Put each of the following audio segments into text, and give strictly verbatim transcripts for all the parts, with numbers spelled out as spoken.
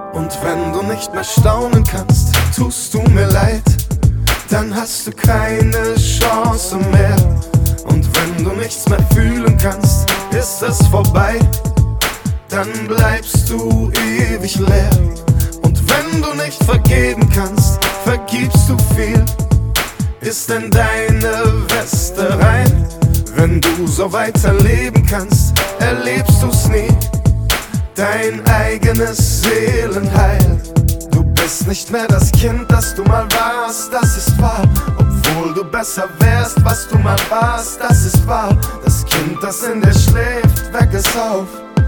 Und wenn du nicht mehr staunen kannst, tust du mir leid, dann hast du keine Chance mehr. Und wenn du nichts mehr fühlen kannst, ist es vorbei, dann bleibst du ewig leer. Und wenn du nicht vergeben kannst, vergibst du viel, ist in deine Weste rein. Wenn du so weiterleben kannst, erlebst du's nie, dein eigenes Seelenheil. Du bist nicht mehr das Kind, das du mal warst, das ist wahr. Obwohl du besser wärst, was du mal warst, das ist wahr. Das Kind, das in dir schläft, weck es auf.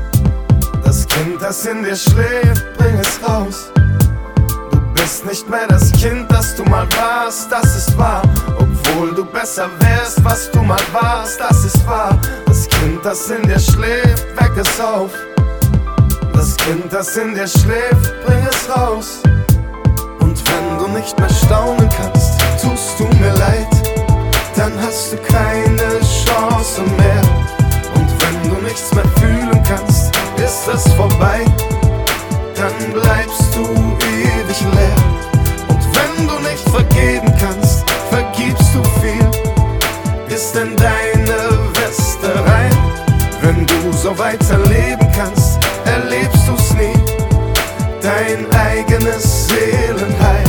Das Kind, das in dir schläft, bring es raus. Du bist nicht mehr das Kind, das du mal warst, das ist wahr. Obwohl du besser wärst, was du mal warst, das ist wahr. Das Kind, das in dir schläft, weck es auf. Das Kind, das in dir schläft, bring es raus. Und wenn du nicht mehr staunen kannst, tust du mir leid, dann hast du keine Chance mehr. Und wenn du nichts mehr fühlen kannst, ist es vorbei, dann bleibst du ewig leer. Und wenn du nicht vergeben kannst, vergibst du viel, ist in deine Weste rein. Wenn du so weiterleben kannst, erlebst du's nie, dein eigenes Seelenheil.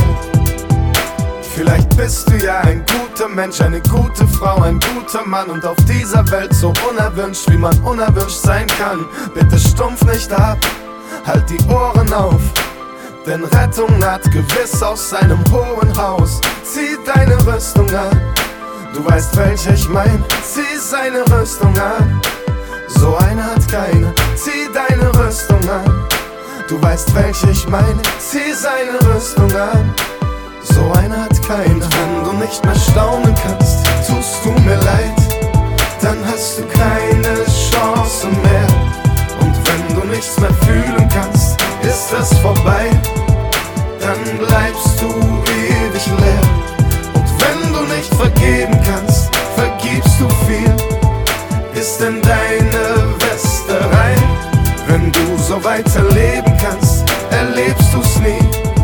Vielleicht bist du ja ein guter Mensch, eine gute Frau, ein guter Mann und auf dieser Welt so unerwünscht, wie man unerwünscht sein kann. Bitte stumpf nicht ab, halt die Ohren auf, denn Rettung naht gewiss aus seinem hohen Haus. Zieh deine Rüstung an, du weißt welche ich mein, zieh seine Rüstung an. So eine hat keine, zieh deine Rüstung an. Du weißt welche ich meine, zieh seine Rüstung an. So eine hat keine. Wenn du nicht mehr staunen kannst, tust du mir leid, dann hast du keine Chance mehr. Und wenn du nichts mehr fühlen kannst, ist es vorbei, dann bleibst du ewig leer. Und wenn du nicht vergeben kannst, vergibst du viel, ist in deine Weste rein. Wenn du so weiterleben kannst, erlebst du's nie,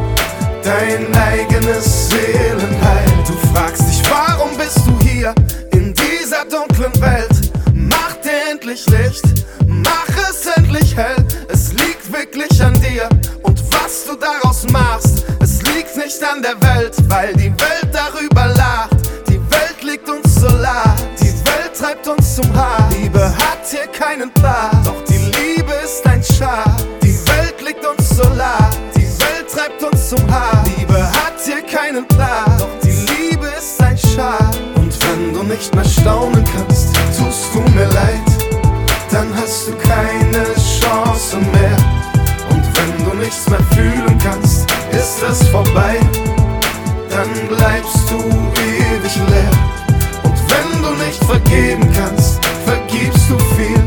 dein eigenes Seelenheil. Du fragst dich, warum bist du hier in dieser dunklen Welt? Mach dir endlich Licht, mach es endlich hell. Es liegt wirklich an dir und was du daraus machst. Es liegt nicht an der Welt, weil die Welt darüber lacht. Die Welt liegt uns so nah, die Welt treibt uns zum Haar. Liebe hat hier keinen Plan, doch die Liebe ist ein Schar. Die Welt liegt uns so nah, die Welt treibt uns zum Haar. Liebe hat hier keinen Plan, doch die Liebe ist ein Schar. Und wenn du nicht mehr staunen kannst, tust du mir leid, dann hast du keine Chance mehr. Und wenn du nichts mehr fühlen kannst, ist es vorbei, dann bleibst du ewig leer. Und wenn du nicht vergeben kannst, vergibst du viel,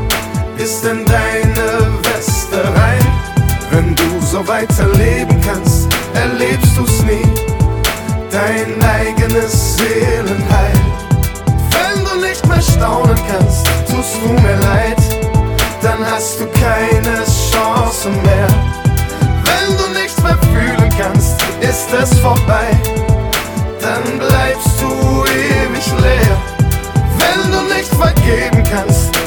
ist in deine Weste rein. Wenn du so weiterleben kannst, erlebst du's nie, dein eigenes Seelenheil. Wenn du nicht mehr staunen kannst, tust du mir leid, dann hast du keine Chance mehr. Wenn du nichts mehr fühlen kannst, ist es vorbei, dann bleibst du ewig leer. Wenn du nicht vergeben kannst,